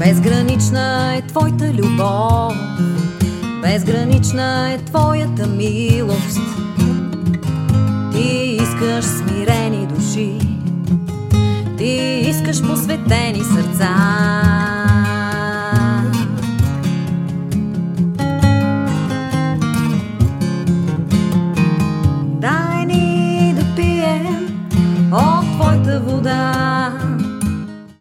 Безгранична е твоята любов, безгранична е твоята милост. Ти искаш смирени души, ти искаш посветени сърца.